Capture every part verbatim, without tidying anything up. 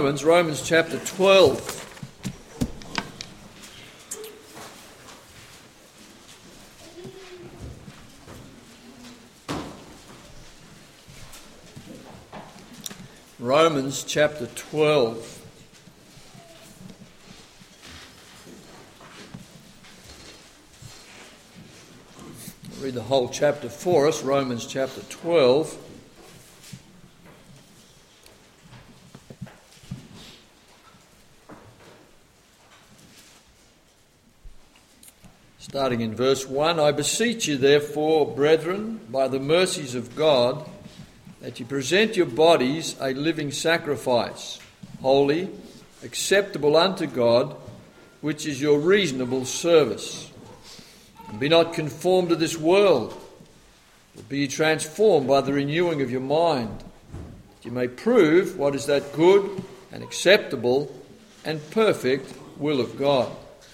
Romans, Romans chapter twelve. Romans chapter twelve. I'll read the whole chapter for us, Romans chapter twelve. Starting in verse one, I beseech you therefore, brethren, by the mercies of God, that you present your bodies a living sacrifice, holy, acceptable unto God, which is your reasonable service. And be not conformed to this world, but be ye transformed by the renewing of your mind, that you may prove what is that good and acceptable and perfect will of God.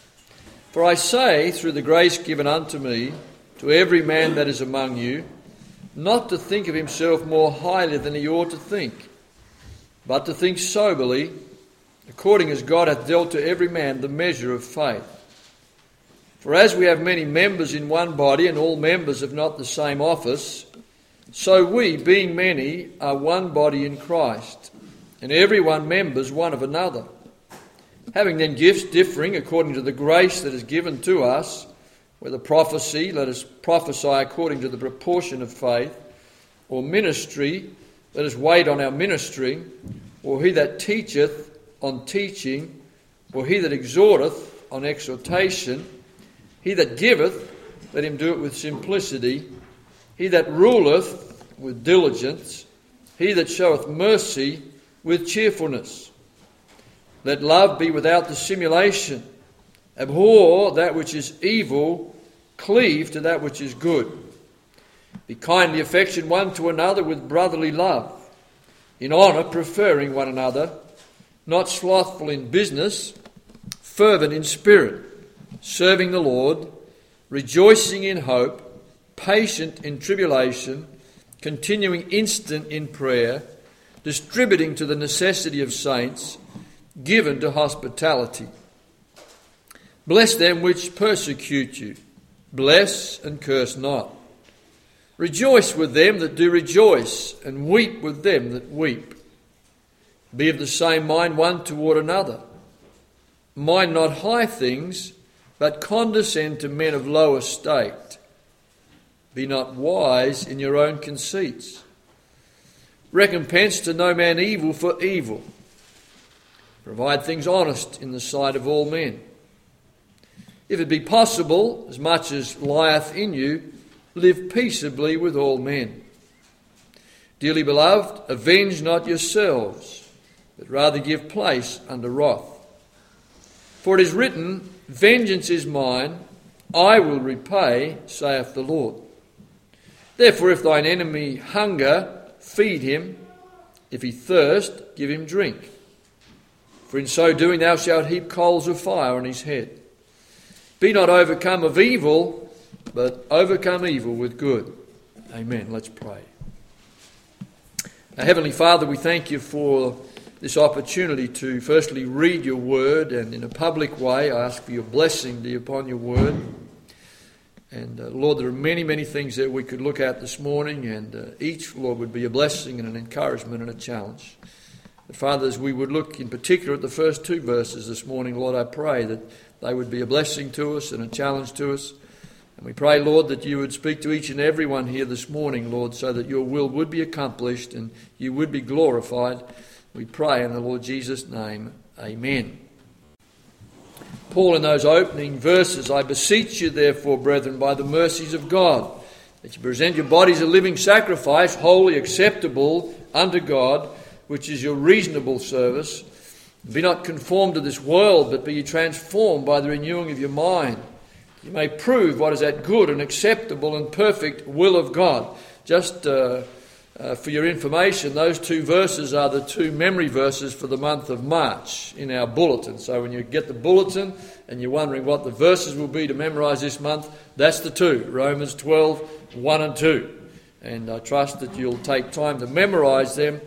For I say, through the grace given unto me, to every man that is among you, not to think of himself more highly than he ought to think, but to think soberly, according as God hath dealt to every man the measure of faith. For as we have many members in one body, and all members have not the same office, so we, being many, are one body in Christ, and every one members one of another. Having then gifts differing according to the grace that is given to us, whether prophecy, let us prophesy according to the proportion of faith, or ministry, let us wait on our ministry, or he that teacheth on teaching, or he that exhorteth on exhortation, he that giveth, let him do it with simplicity, he that ruleth with diligence, he that showeth mercy with cheerfulness. Let love be without dissimulation. Abhor that which is evil, cleave to that which is good. Be kindly affectioned one to another with brotherly love, in honour preferring one another, not slothful in business, fervent in spirit, serving the Lord, rejoicing in hope, patient in tribulation, continuing instant in prayer, distributing to the necessity of saints, given to hospitality. Bless them which persecute you. Bless and curse not. Rejoice with them that do rejoice, and weep with them that weep. Be of the same mind one toward another. Mind not high things, but condescend to men of low estate. Be not wise in your own conceits. Recompense to no man evil for evil. Provide things honest in the sight of all men. If it be possible, as much as lieth in you, live peaceably with all men. Dearly beloved, avenge not yourselves, but rather give place unto wrath. For it is written, vengeance is mine, I will repay, saith the Lord. Therefore, if thine enemy hunger, feed him. If he thirst, give him drink. For in so doing thou shalt heap coals of fire on his head. Be not overcome of evil, but overcome evil with good. Amen. Let's pray. Our Heavenly Father, we thank you for this opportunity to firstly read your word, and in a public way I ask for your blessing be upon your word. And uh, Lord, there are many, many things that we could look at this morning, and uh, each, Lord, would be a blessing and an encouragement and a challenge. But Father, as we would look in particular at the first two verses this morning, Lord, I pray that they would be a blessing to us and a challenge to us. And we pray, Lord, that you would speak to each and every one here this morning, Lord, so that your will would be accomplished and you would be glorified. We pray in the Lord Jesus' name. Amen. Paul, in those opening verses, I beseech you therefore, brethren, by the mercies of God, that you present your bodies a living sacrifice, holy, acceptable unto God, which is your reasonable service. Be not conformed to this world, but be ye transformed by the renewing of your mind. You may prove what is that good and acceptable and perfect will of God. Just uh, uh, for your information, those two verses are the two memory verses for the month of March in our bulletin. So when you get the bulletin and you're wondering what the verses will be to memorise this month, that's the two, Romans twelve, one and two. And I trust that you'll take time to memorise them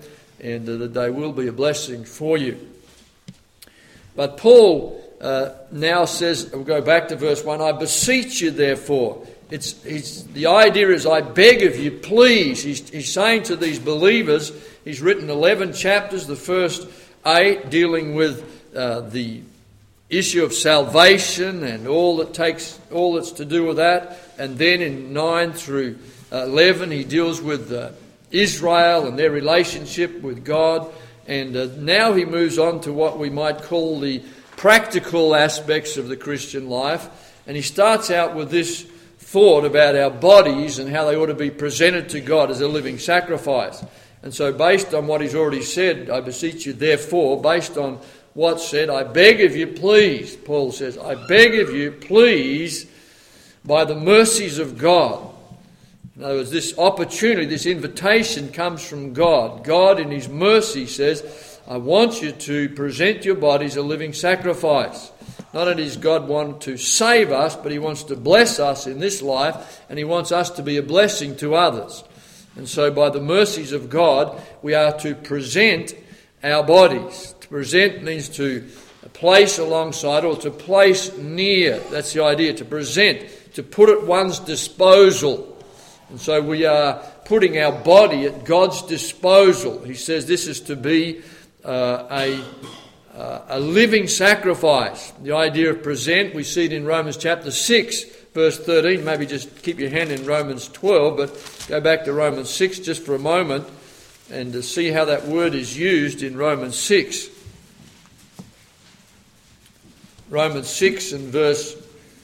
and uh, that they will be a blessing for you. But Paul uh, now says, we'll go back to verse one, I beseech you therefore. It's, it's, the idea is, I beg of you, please. He's, he's saying to these believers, he's written eleven chapters, the first eight dealing with uh, the issue of salvation and all that takes, all that's to do with that. And then in nine through eleven, he deals with uh, Israel and their relationship with God. And uh, now he moves on to what we might call the practical aspects of the Christian life. And he starts out with this thought about our bodies and how they ought to be presented to God as a living sacrifice. And so based on what he's already said, I beseech you therefore, based on what's said, I beg of you, please, Paul says, I beg of you, please, by the mercies of God. In other words, this opportunity, this invitation comes from God. God in his mercy says, I want you to present your bodies a living sacrifice. Not only does God want to save us, but he wants to bless us in this life, and he wants us to be a blessing to others. And so by the mercies of God, we are to present our bodies. To present means to place alongside or to place near. That's the idea, to present, to put at one's disposal. And so we are putting our body at God's disposal. He says this is to be uh, a, uh, a living sacrifice. The idea of present, we see it in Romans chapter six, verse thirteen. Maybe just keep your hand in Romans twelve, but go back to Romans six just for a moment and to see how that word is used in Romans six. Romans six and verse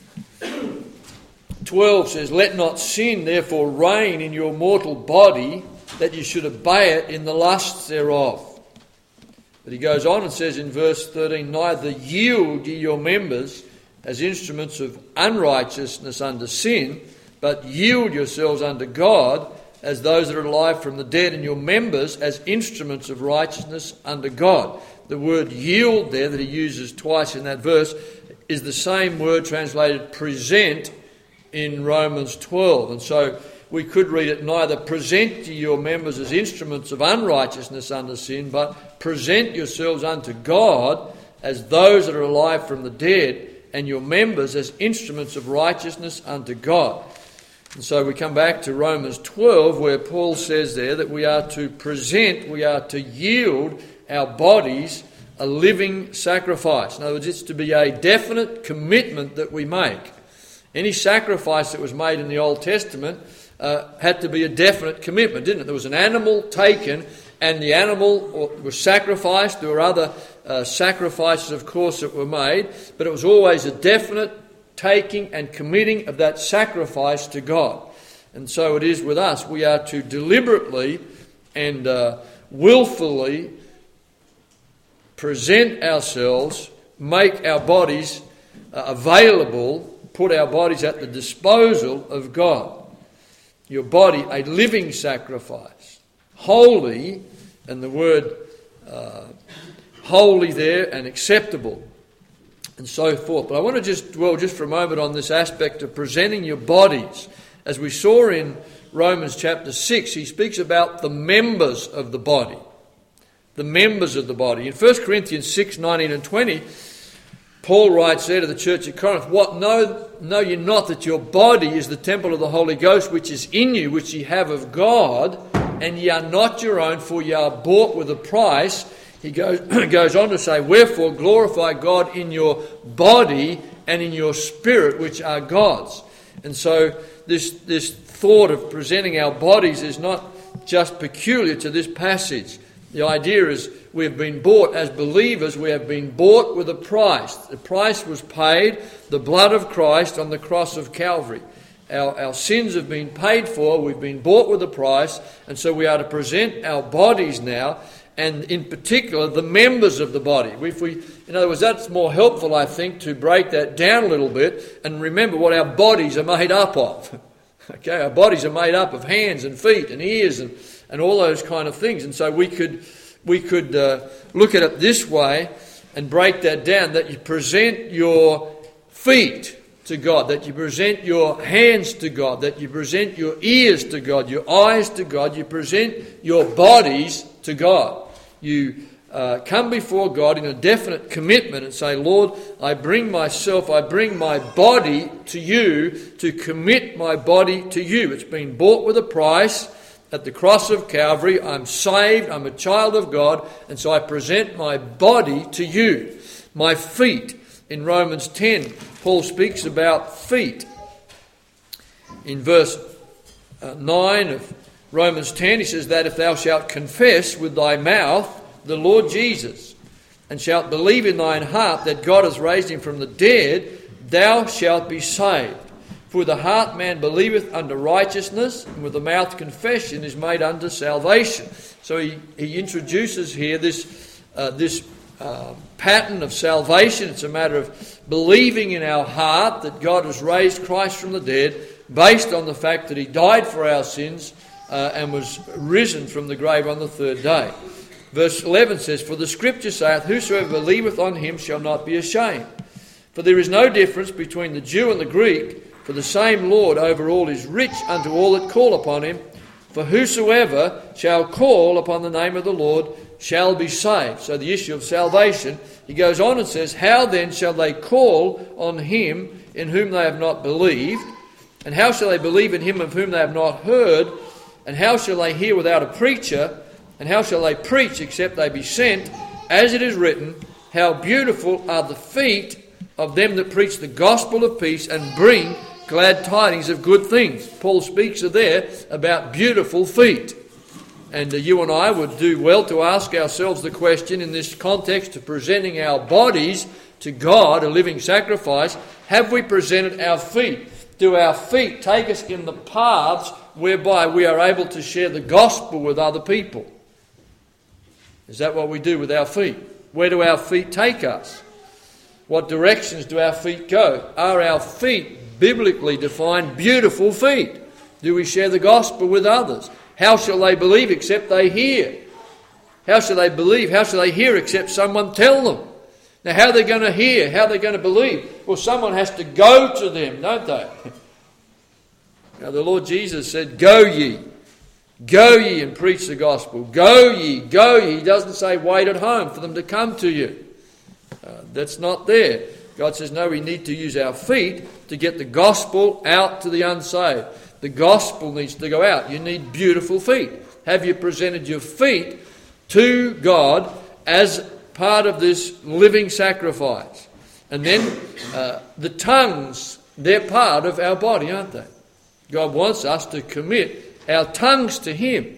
twelve says, let not sin therefore reign in your mortal body, that you should obey it in the lusts thereof. But he goes on and says in verse thirteen, neither yield ye your members as instruments of unrighteousness unto sin, but yield yourselves unto God as those that are alive from the dead, and your members as instruments of righteousness unto God. The word yield there that he uses twice in that verse is the same word translated present in Romans twelve. And so we could read it, neither present ye your members as instruments of unrighteousness unto sin, but present yourselves unto God as those that are alive from the dead, and your members as instruments of righteousness unto God. And so we come back to Romans twelve, where Paul says there that we are to present, we are to yield our bodies a living sacrifice. In other words, it's to be a definite commitment that we make. Any sacrifice that was made in the Old Testament uh, had to be a definite commitment, didn't it? There was an animal taken and the animal was sacrificed. There were other uh, sacrifices, of course, that were made, but it was always a definite taking and committing of that sacrifice to God. And so it is with us. We are to deliberately and uh, willfully present ourselves, make our bodies uh, available, put our bodies at the disposal of God. Your body, a living sacrifice, holy, and the word uh, holy there, and acceptable, and so forth. But I want to just dwell just for a moment on this aspect of presenting your bodies. As we saw in Romans chapter six, he speaks about the members of the body. The members of the body. In First Corinthians six, nineteen and twenty, Paul writes there to the church at Corinth, What know, know ye not that your body is the temple of the Holy Ghost, which is in you, which ye have of God, and ye are not your own, for ye are bought with a price. He goes, goes on to say, Wherefore glorify God in your body and in your spirit, which are God's. And so this, this thought of presenting our bodies is not just peculiar to this passage. The idea is we have been bought, as believers, we have been bought with a price. The price was paid, the blood of Christ on the cross of Calvary. Our, our sins have been paid for, we've been bought with a price, and so we are to present our bodies now, and in particular the members of the body. If we, in other words, that's more helpful, I think, to break that down a little bit and remember what our bodies are made up of. Okay, our bodies are made up of hands and feet and ears and, and all those kind of things. And so we could we could uh, look at it this way and break that down, that you present your feet to God, that you present your hands to God, that you present your ears to God, your eyes to God, you present your bodies to God. You uh, come before God in a definite commitment and say, Lord, I bring myself, I bring my body to you to commit my body to you. It's been bought with a price at the cross of Calvary. I'm saved, I'm a child of God, and so I present my body to you. My feet. In Romans ten, Paul speaks about feet. In verse uh, nine of Romans ten, he says that if thou shalt confess with thy mouth the Lord Jesus, and shalt believe in thine heart that God has raised him from the dead, thou shalt be saved. For with the heart man believeth unto righteousness, and with the mouth confession is made unto salvation. So he, he introduces here this uh, this uh, pattern of salvation. It's a matter of believing in our heart that God has raised Christ from the dead, based on the fact that he died for our sins uh, and was risen from the grave on the third day. Verse eleven says, For the Scripture saith, Whosoever believeth on him shall not be ashamed. For there is no difference between the Jew and the Greek, for the same Lord over all is rich unto all that call upon him. For whosoever shall call upon the name of the Lord shall be saved. So the issue of salvation, he goes on and says, How then shall they call on him in whom they have not believed? And how shall they believe in him of whom they have not heard? And how shall they hear without a preacher? And how shall they preach except they be sent? As it is written, How beautiful are the feet of them that preach the gospel of peace and bring glad tidings of good things. Paul speaks there about beautiful feet. And uh, you and I would do well to ask ourselves the question in this context of presenting our bodies to God, a living sacrifice. Have we presented our feet? Do our feet take us in the paths whereby we are able to share the gospel with other people? Is that what we do with our feet? Where do our feet take us? What directions do our feet go? Are our feet biblically defined beautiful feet? Do we share the gospel with others? How shall they believe except they hear? How shall they believe? How shall they hear except someone tell them? Now, how are they going to hear? How are they going to believe? Well, someone has to go to them, don't they? Now, the Lord Jesus said, Go ye. Go ye and preach the gospel. Go ye, go ye. He doesn't say wait at home for them to come to you. Uh, that's not there. God says, no, we need to use our feet to get the gospel out to the unsaved. The gospel needs to go out. You need beautiful feet. Have you presented your feet to God as part of this living sacrifice? And then uh, the tongues, they're part of our body, aren't they? God wants us to commit our tongues to him.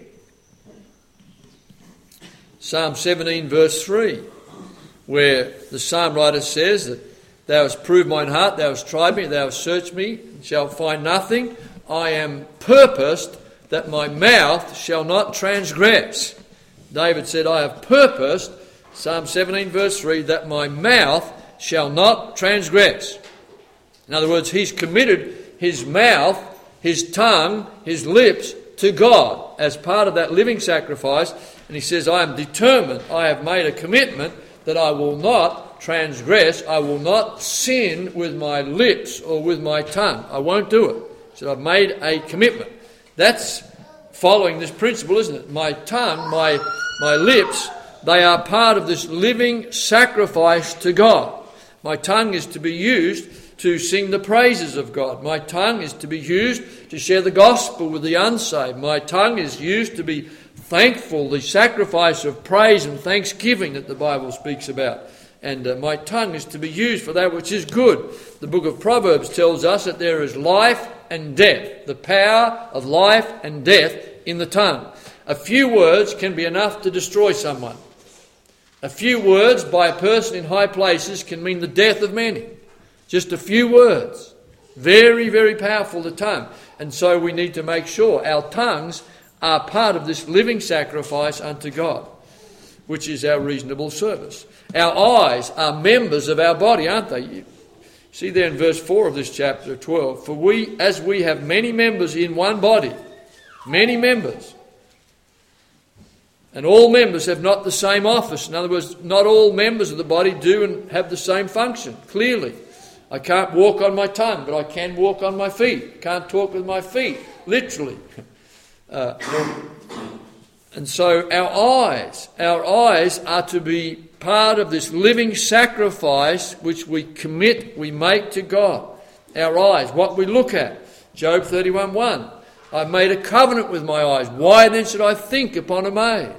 Psalm seventeen verse three, where the psalm writer says that Thou hast proved mine heart, Thou hast tried me, Thou hast searched me, and shalt find nothing. I am purposed that my mouth shall not transgress. David said, I have purposed, Psalm seventeen verse three, that my mouth shall not transgress. In other words, he's committed his mouth, his tongue, his lips to God as part of that living sacrifice. And he says, I am determined, I have made a commitment that I will not transgress, I will not sin with my lips or with my tongue. I won't do it. So I've made a commitment. That's following this principle, isn't it? My tongue, my, my lips, they are part of this living sacrifice to God. My tongue is to be used to sing the praises of God. My tongue is to be used to share the gospel with the unsaved. My tongue is used to be thankful, the sacrifice of praise and thanksgiving that the Bible speaks about. And uh, my tongue is to be used for that which is good. The book of Proverbs tells us that there is life and death, the power of life and death in the tongue. A few words can be enough to destroy someone. A few words by a person in high places can mean the death of many. Just a few words. Very, very powerful, the tongue. And so we need to make sure our tongues are part of this living sacrifice unto God, which is our reasonable service. Our eyes are members of our body, aren't they? You see there in verse four of this chapter twelve, for we, as we have many members in one body, many members, and all members have not the same office. In other words, not all members of the body do and have the same function, clearly. I can't walk on my tongue, but I can walk on my feet. Can't talk with my feet, literally. Uh, And so our eyes, our eyes are to be part of this living sacrifice which we commit, we make to God. Our eyes, what we look at. Job thirty-one one. I made a covenant with my eyes. Why then should I think upon a maid?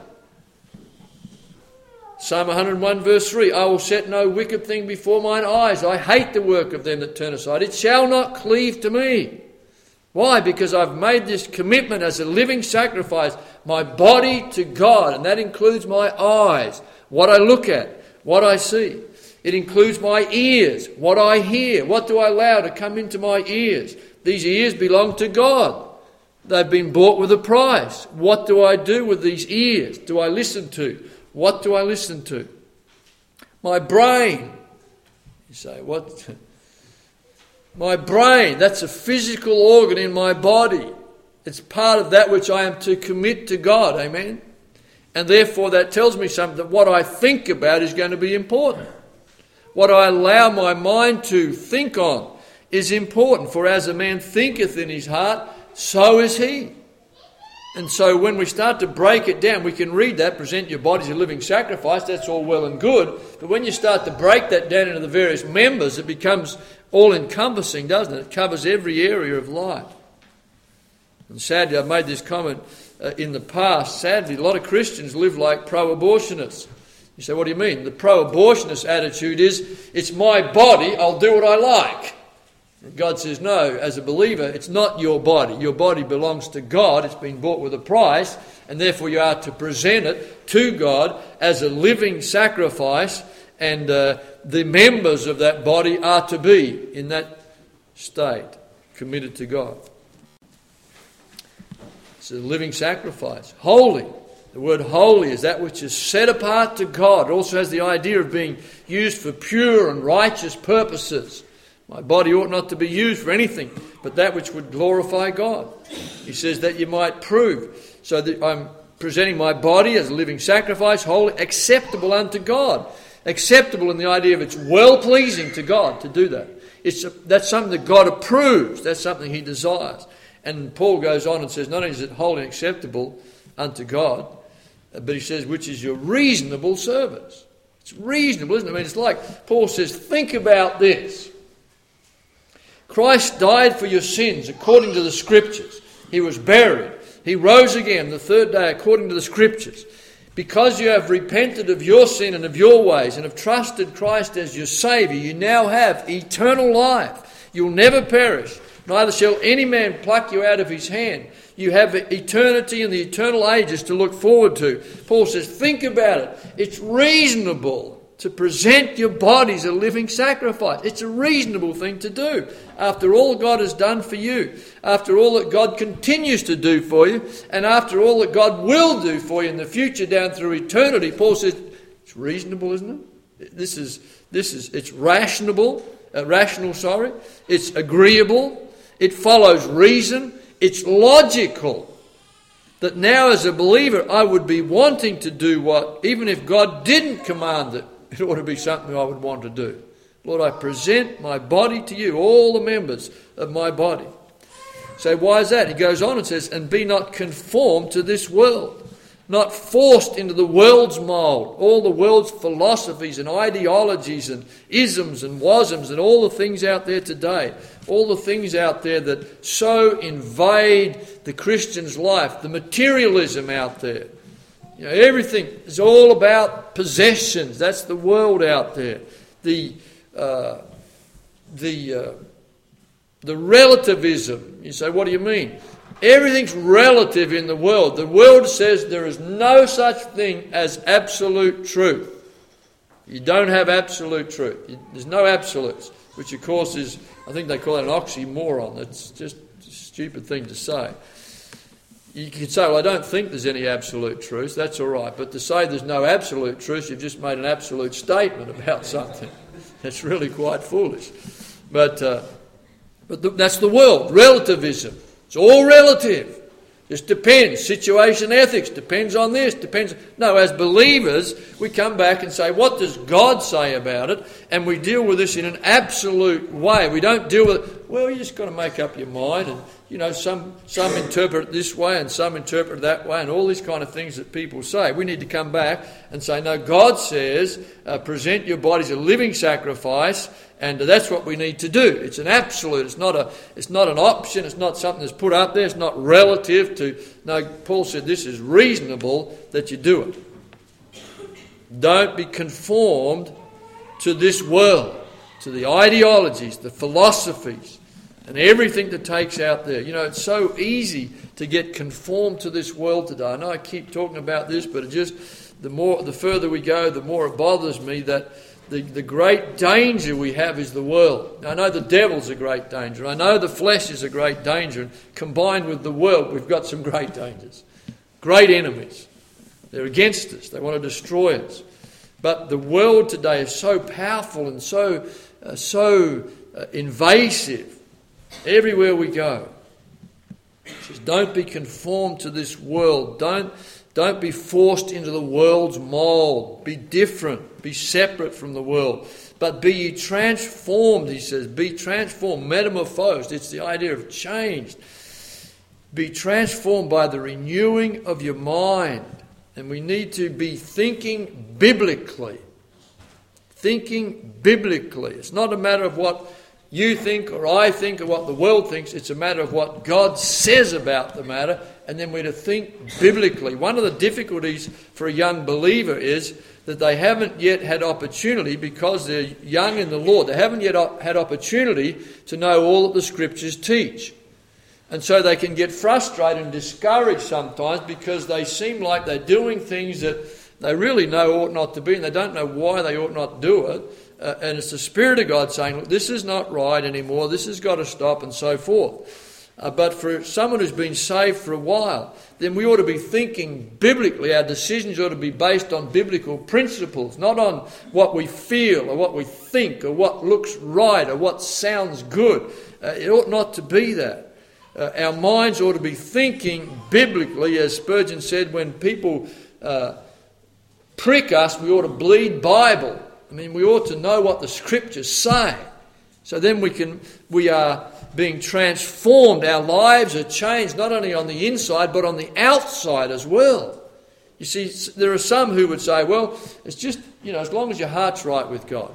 Psalm one hundred one verse three. I will set no wicked thing before mine eyes. I hate the work of them that turn aside. It shall not cleave to me. Why? Because I've made this commitment as a living sacrifice, my body to God, and that includes my eyes, what I look at, what I see. It includes my ears, what I hear, what do I allow to come into my ears. These ears belong to God. They've been bought with a price. What do I do with these ears? Do I listen to? What do I listen to? My brain. You say, what? My brain, that's a physical organ in my body. It's part of that which I am to commit to God, amen? And therefore that tells me something, that what I think about is going to be important. What I allow my mind to think on is important. For as a man thinketh in his heart, so is he. And so when we start to break it down, we can read that, present your body as a living sacrifice, that's all well and good. But when you start to break that down into the various members, it becomes all-encompassing, doesn't it? It covers every area of life. And sadly, I've made this comment uh, in the past, sadly, a lot of Christians live like pro-abortionists. You say, what do you mean? The pro-abortionist attitude is, it's my body, I'll do what I like. God says, no, as a believer, it's not your body. Your body belongs to God. It's been bought with a price, and therefore you are to present it to God as a living sacrifice, and uh, the members of that body are to be in that state, committed to God. It's a living sacrifice. Holy. The word holy is that which is set apart to God. It also has the idea of being used for pure and righteous purposes. My body ought not to be used for anything but that which would glorify God. He says that you might prove. So that I'm presenting my body as a living sacrifice, holy, acceptable unto God. Acceptable in the idea of it's well-pleasing to God to do that. It's a, that's something that God approves. That's something he desires. And Paul goes on and says, not only is it holy and acceptable unto God, but he says, which is your reasonable service. It's reasonable, isn't it? I mean, it's like Paul says, think about this. Christ died for your sins according to the Scriptures. He was buried. He rose again the third day according to the Scriptures. Because you have repented of your sin and of your ways and have trusted Christ as your Saviour, you now have eternal life. You'll never perish, neither shall any man pluck you out of his hand. You have eternity and the eternal ages to look forward to. Paul says, think about it. It's reasonable to present your bodies a living sacrifice. It's a reasonable thing to do. After all God has done for you, after all that God continues to do for you, and after all that God will do for you in the future down through eternity, Paul says, it's reasonable, isn't it? This is, this is, it's rational, uh, rational, sorry. It's agreeable. It follows reason. It's logical. That now as a believer, I would be wanting to do what, even if God didn't command it, it ought to be something I would want to do. Lord, I present my body to you, all the members of my body. So why is that? He goes on and says, and be not conformed to this world, not forced into the world's mould, all the world's philosophies and ideologies and isms and wasms and all the things out there today, all the things out there that so invade the Christian's life, the materialism out there. You know, everything is all about possessions. That's the world out there. The uh, the uh, the relativism. You say, what do you mean? Everything's relative in the world. The world says there is no such thing as absolute truth. You don't have absolute truth. There's no absolutes, which of course is, I think they call it an oxymoron. It's just a stupid thing to say. You could say, well, I don't think there's any absolute truth. That's all right. But to say there's no absolute truth, you've just made an absolute statement about something. That's really quite foolish. But uh, but th- that's the world. Relativism. It's all relative. Just depends. Situation ethics depends on this. Depends. No, as believers, we come back and say, what does God say about it? And we deal with this in an absolute way. We don't deal with it. Well, you just got to make up your mind, and you know, some some interpret it this way and some interpret it that way, and all these kind of things that people say. We need to come back and say, no, God says, uh, present your bodies a living sacrifice, and that's what we need to do. It's an absolute. It's not a. It's not an option. It's not something that's put up there. It's not relative to. No, Paul said this is reasonable that you do it. Don't be conformed to this world, to the ideologies, the philosophies, and everything that takes out there. You know, it's so easy to get conformed to this world today. I know I keep talking about this, but it just, the more, the further we go, the more it bothers me that the, the great danger we have is the world. Now, I know the devil's a great danger. I know the flesh is a great danger. And combined with the world, we've got some great dangers. Great enemies. They're against us. They want to destroy us. But the world today is so powerful and so uh, so uh, invasive everywhere we go. It says, don't be conformed to this world. Don't, don't be forced into the world's mould. Be different. Be separate from the world. But be ye transformed, he says. Be transformed, metamorphosed. It's the idea of changed. Be transformed by the renewing of your mind. And we need to be thinking biblically. Thinking biblically. It's not a matter of what you think or I think or what the world thinks. It's a matter of what God says about the matter. And then we're to think biblically. One of the difficulties for a young believer is that they haven't yet had opportunity, because they're young in the Lord, they haven't yet had opportunity to know all that the Scriptures teach. And so they can get frustrated and discouraged sometimes because they seem like they're doing things that they really know ought not to be, and they don't know why they ought not do it. Uh, and it's the Spirit of God saying, look, this is not right anymore, this has got to stop, and so forth. Uh, but for someone who's been saved for a while, then we ought to be thinking biblically. Our decisions ought to be based on biblical principles, not on what we feel or what we think or what looks right or what sounds good. Uh, it ought not to be that. Uh, our minds ought to be thinking biblically. As Spurgeon said, when people uh, prick us, we ought to bleed Bible. I mean, we ought to know what the Scriptures say. So then we can, we are being transformed. Our lives are changed not only on the inside but on the outside as well. You see, there are some who would say, well, it's just, you know, as long as your heart's right with God.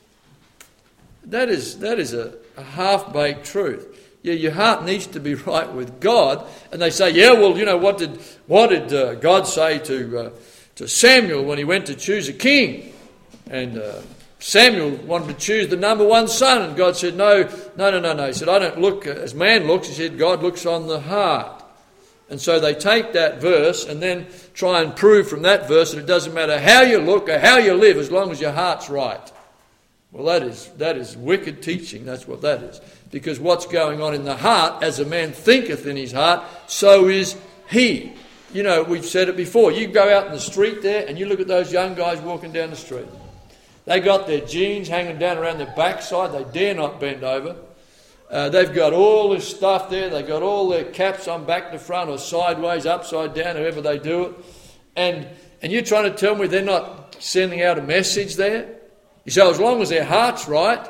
That is, that is a, a half-baked truth. Yeah, your heart needs to be right with God. And they say, yeah, well, you know, what did what did uh, God say to uh, to Samuel when he went to choose a king? And uh, Samuel wanted to choose the number one son. And God said, no, no, no, no, no. He said, I don't look as man looks. He said, God looks on the heart. And so they take that verse and then try and prove from that verse that it doesn't matter how you look or how you live as long as your heart's right. Well, that is that is wicked teaching. That's what that is. Because what's going on in the heart, as a man thinketh in his heart, so is he. You know, we've said it before. You go out in the street there and you look at those young guys walking down the street. They got their jeans hanging down around their backside. They dare not bend over. Uh, they've got all this stuff there. They've got all their caps on back to front or sideways, upside down, however they do it. And, and you're trying to tell me they're not sending out a message there? You say, as long as their heart's right.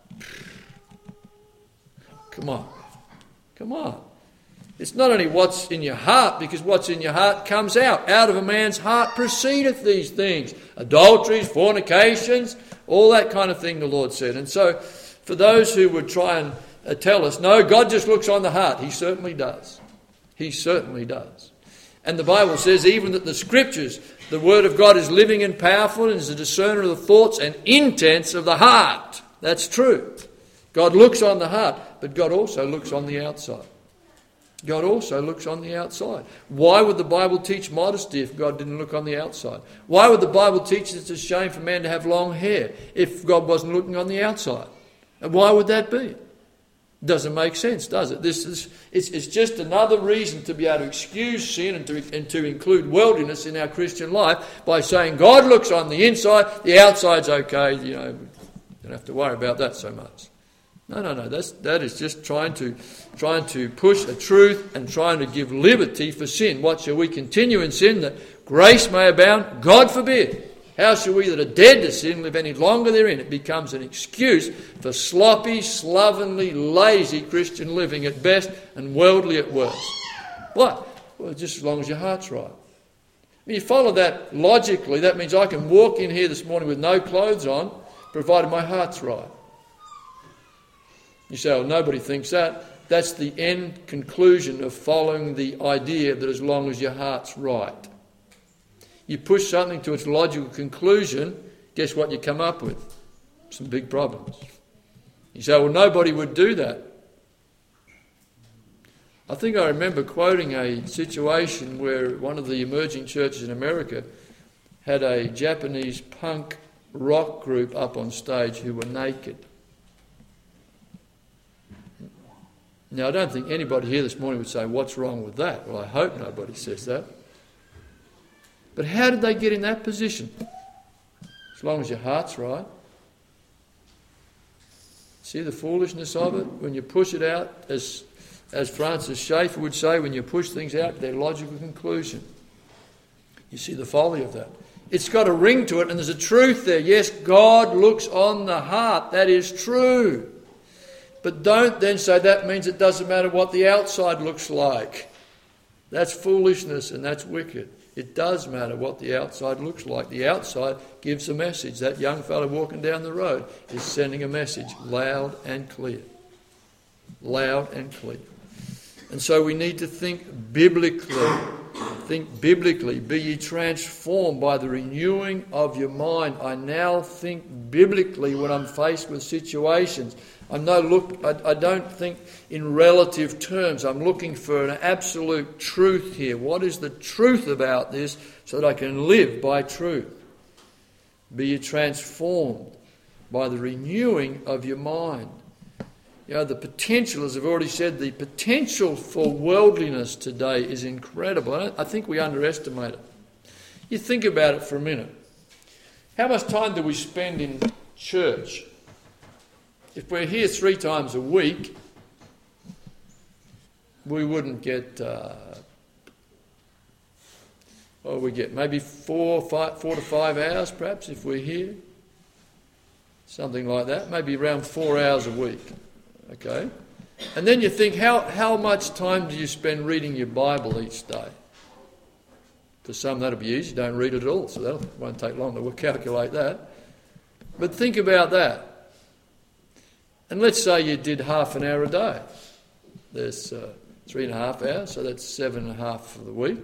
Come on. Come on. It's not only what's in your heart, because what's in your heart comes out. Out of a man's heart proceedeth these things. Adulteries, fornications, all that kind of thing, the Lord said. And so, for those who would try and uh, tell us, no, God just looks on the heart. He certainly does. He certainly does. And the Bible says even that the Scriptures, the Word of God is living and powerful and is a discerner of the thoughts and intents of the heart. That's true. God looks on the heart, but God also looks on the outside. God also looks on the outside. Why would the Bible teach modesty if God didn't look on the outside? Why would the Bible teach it's a shame for man to have long hair if God wasn't looking on the outside? And why would that be? Doesn't make sense, does it? This is it's, it's just another reason to be able to excuse sin and to, and to include worldliness in our Christian life by saying God looks on the inside, the outside's okay, you know, don't have to worry about that so much. No, no, no. That's that is just trying to trying to push a truth and trying to give liberty for sin. What shall we continue in sin that grace may abound? God forbid. How shall we that are dead to sin live any longer therein? It becomes an excuse for sloppy, slovenly, lazy Christian living at best and worldly at worst. What? Well, just as long as your heart's right. When you follow that logically, that means I can walk in here this morning with no clothes on, provided my heart's right. You say, well, nobody thinks that. That's the end conclusion of following the idea that as long as your heart's right. You push something to its logical conclusion, guess what you come up with? Some big problems. You say, well, nobody would do that. I think I remember quoting a situation where one of the emerging churches in America had a Japanese punk rock group up on stage who were naked. Now, I don't think anybody here this morning would say, what's wrong with that? Well, I hope nobody says that. But how did they get in that position? As long as your heart's right. See the foolishness of it? When you push it out, as, as Francis Schaeffer would say, when you push things out to their logical conclusion. You see the folly of that. It's got a ring to it and there's a truth there. Yes, God looks on the heart. That is true. But don't then say that means it doesn't matter what the outside looks like. That's foolishness and that's wicked. It does matter what the outside looks like. The outside gives a message. That young fellow walking down the road is sending a message loud and clear. Loud and clear. And so we need to think biblically. Think biblically. Be ye transformed by the renewing of your mind. I now think biblically when I'm faced with situations. I'm no look. I, I don't think in relative terms. I'm looking for an absolute truth here. What is the truth about this so that I can live by truth? Be ye transformed by the renewing of your mind. You know, the potential, as I've already said, the potential for worldliness today is incredible. I, I think we underestimate it. You think about it for a minute. How much time do we spend in church? If we're here three times a week, we wouldn't get, uh, what we get? Maybe four, five, four to five hours perhaps if we're here. Something like that. Maybe around four hours a week. Okay? And then you think, how, how much time do you spend reading your Bible each day? For some that'll be easy, don't read it at all, so that won't take long to calculate that. But think about that. And let's say you did half an hour a day. There's uh, three and a half hours, so that's seven and a half for the week.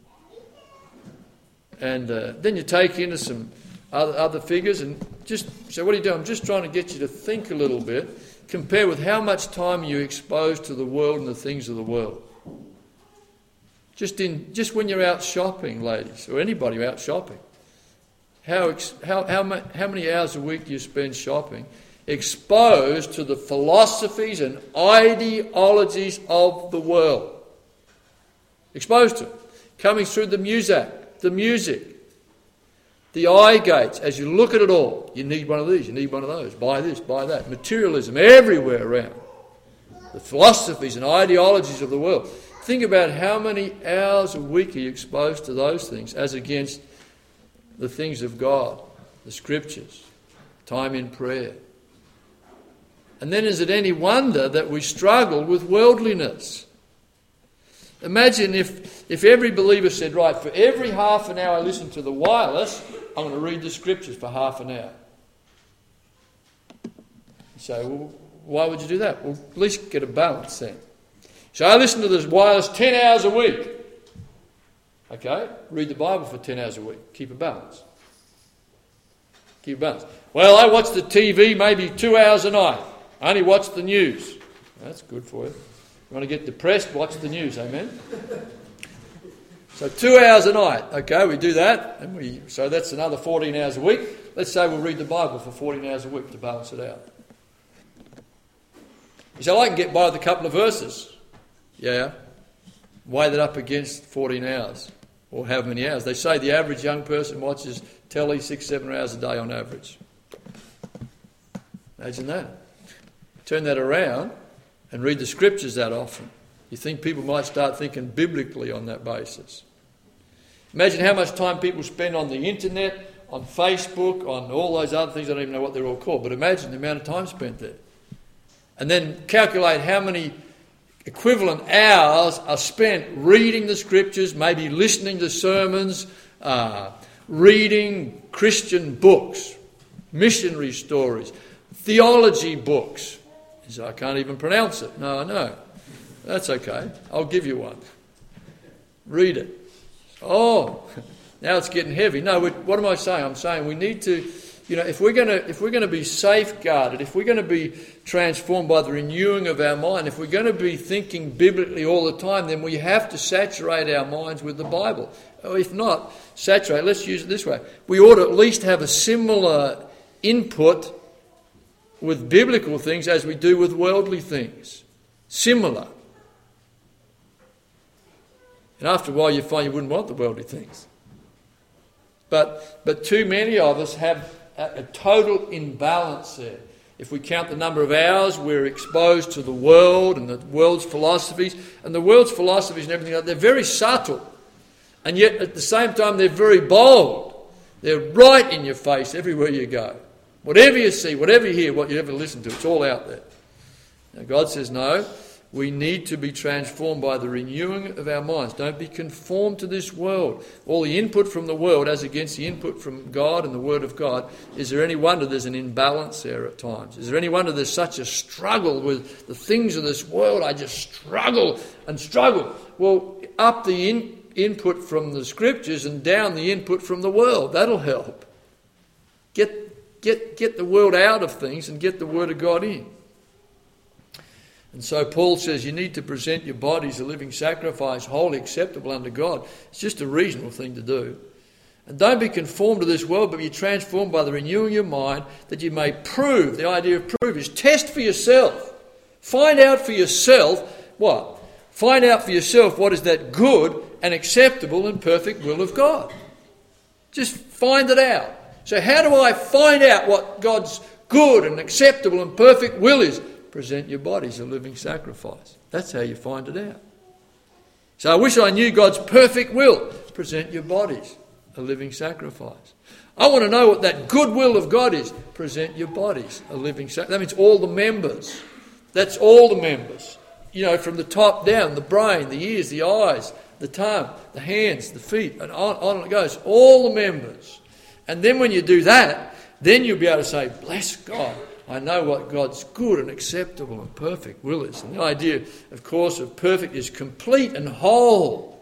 And uh, then you take into some other, other figures and just say, what are you doing? I'm just trying to get you to think a little bit. Compare with how much time you expose to the world and the things of the world. Just in, just when you're out shopping, ladies, or anybody out shopping. How, how, how, how many hours a week do you spend shopping? Exposed to the philosophies and ideologies of the world. Exposed to it. Coming through the music, the music, the eye gates. As you look at it all, you need one of these, you need one of those. Buy this, buy that. Materialism everywhere around. The philosophies and ideologies of the world. Think about how many hours a week are you exposed to those things as against the things of God, the scriptures, time in prayer. And then is it any wonder that we struggle with worldliness? Imagine if, if every believer said, right, for every half an hour I listen to the wireless, I'm going to read the scriptures for half an hour. You say, well, why would you do that? Well, at least get a balance then. So I listen to this wireless ten hours a week. Okay, read the Bible for ten hours a week. Keep a balance. Keep a balance. Well, I watch the T V maybe two hours a night. I only watch the news. That's good for you. You want to get depressed, watch the news, amen? So two hours a night. Okay, we do that. and we So that's another fourteen hours a week. Let's say we'll read the Bible for fourteen hours a week to balance it out. You say, well, I can get by with a couple of verses. Yeah. Weigh that up against fourteen hours. Or how many hours? They say the average young person watches telly six, seven hours a day on average. Imagine that. Turn that around and read the scriptures that often. You think people might start thinking biblically on that basis. Imagine how much time people spend on the internet on Facebook, on all those other things. I don't even know what they're all called, but imagine the amount of time spent there. And then calculate how many equivalent hours are spent reading the scriptures, maybe listening to sermons, uh, reading Christian books, missionary stories, theology books. I can't even pronounce it. No, I know. That's okay. I'll give you one. Read it. Oh, now it's getting heavy. No, what am I saying? I'm saying we need to, you know, if we're going to if we're going to be safeguarded, if we're going to be transformed by the renewing of our mind, if we're going to be thinking biblically all the time, then we have to saturate our minds with the Bible. Or if not, saturate, let's use it this way. We ought to at least have a similar input with biblical things as we do with worldly things. Similar. And after a while you find you wouldn't want the worldly things. But but too many of us have a, a total imbalance there. If we count the number of hours we're exposed to the world and the world's philosophies, and the world's philosophies and everything like that, they're very subtle. And yet at the same time they're very bold. They're right in your face everywhere you go. Whatever you see, whatever you hear, what you ever listen to, it's all out there. Now God says, no, we need to be transformed by the renewing of our minds. Don't be conformed to this world. All the input from the world as against the input from God and the Word of God. Is there any wonder there's an imbalance there at times? Is there any wonder there's such a struggle with the things of this world? I just struggle and struggle. Well, up the in, input from the Scriptures and down the input from the world. That'll help. Get, get, get the world out of things and get the Word of God in. And so Paul says you need to present your bodies a living sacrifice, wholly acceptable unto God. It's just a reasonable thing to do. And don't be conformed to this world, but be transformed by the renewing of your mind, that you may prove. The idea of prove is test for yourself. Find out for yourself what? Find out for yourself what is that good and acceptable and perfect will of God. Just find it out. So how do I find out what God's good and acceptable and perfect will is? Present your bodies a living sacrifice. That's how you find it out. So I wish I knew God's perfect will. Present your bodies a living sacrifice. I want to know what that good will of God is. Present your bodies a living sacrifice. That means all the members. That's all the members. You know, from the top down, the brain, the ears, the eyes, the tongue, the hands, the feet, and on, on it goes. All the members. And then when you do that, then you'll be able to say, bless God. I know what God's good and acceptable and perfect will is. And the idea, of course, of perfect is complete and whole.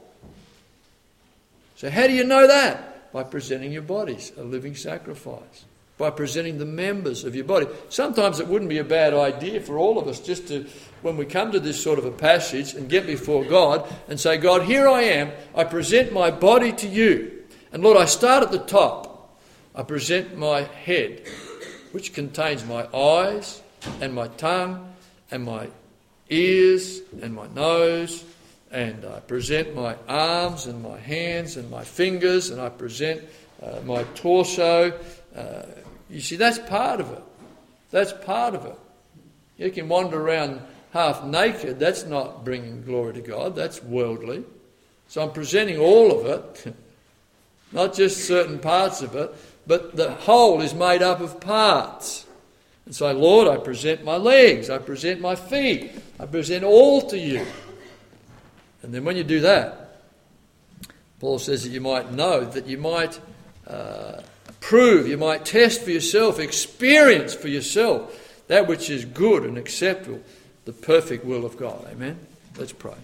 So how do you know that? By presenting your bodies a living sacrifice. By presenting the members of your body. Sometimes it wouldn't be a bad idea for all of us just to, when we come to this sort of a passage and get before God and say, God, here I am. I present my body to you. And Lord, I start at the top. I present my head, which contains my eyes and my tongue and my ears and my nose, and I present my arms and my hands and my fingers, and I present uh, my torso. Uh, you see, that's part of it. That's part of it. You can wander around half naked. That's not bringing glory to God. That's worldly. So I'm presenting all of it, not just certain parts of it. But the whole is made up of parts. And so, Lord, I present my legs, I present my feet, I present all to you. And then when you do that, Paul says that you might know, that you might uh, prove, you might test for yourself, experience for yourself that which is good and acceptable, the perfect will of God. Amen? Let's pray.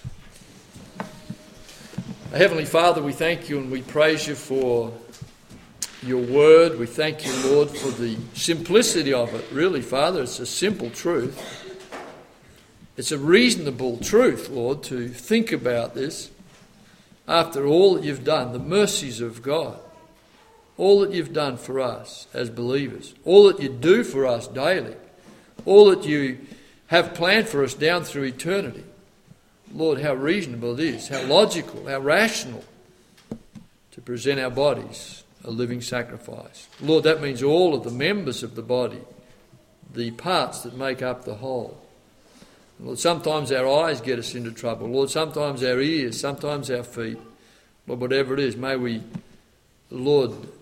Heavenly Father, we thank you and we praise you for your word. We thank you, Lord, for the simplicity of it. Really, Father, it's a simple truth. It's a reasonable truth, Lord, to think about this after all that you've done, the mercies of God, all that you've done for us as believers, all that you do for us daily, all that you have planned for us down through eternity. Lord, how reasonable it is, how logical, how rational to present our bodies a living sacrifice. Lord, that means all of the members of the body, the parts that make up the whole. Lord, sometimes our eyes get us into trouble. Lord, sometimes our ears, sometimes our feet. Lord, whatever it is, may we, Lord,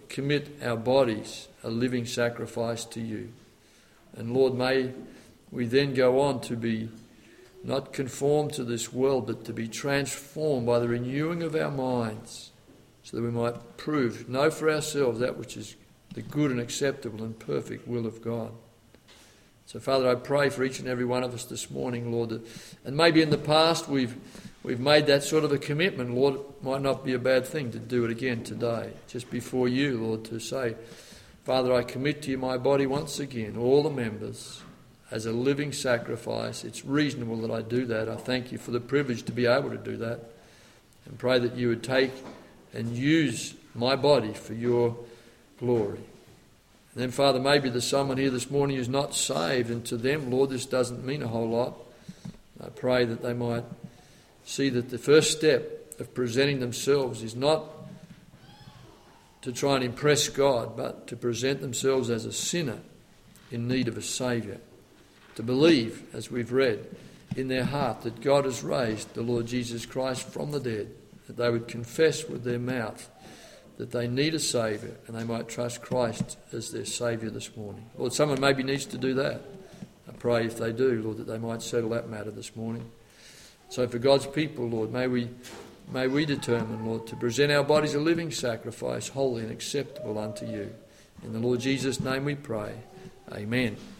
commit our bodies a living sacrifice to you. And Lord, may we then go on to be not conformed to this world, but to be transformed by the renewing of our minds, so that we might prove, know for ourselves that which is the good and acceptable and perfect will of God. So, Father, I pray for each and every one of us this morning, Lord, that, and maybe in the past we've we've made that sort of a commitment. Lord, it might not be a bad thing to do it again today, just before you, Lord, to say, Father, I commit to you my body once again, all the members, as a living sacrifice. It's reasonable that I do that. I thank you for the privilege to be able to do that, and pray that you would take and use my body for your glory. And then, Father, maybe there's someone here this morning who's not saved, and to them, Lord, this doesn't mean a whole lot. I pray that they might see that the first step of presenting themselves is not to try and impress God, but to present themselves as a sinner in need of a Saviour. To believe, as we've read, in their heart that God has raised the Lord Jesus Christ from the dead, that they would confess with their mouth that they need a Saviour, and they might trust Christ as their Saviour this morning. Lord, someone maybe needs to do that. I pray if they do, Lord, that they might settle that matter this morning. So for God's people, Lord, may we may we determine, Lord, to present our bodies a living sacrifice, holy and acceptable unto you. In the Lord Jesus' name we pray. Amen.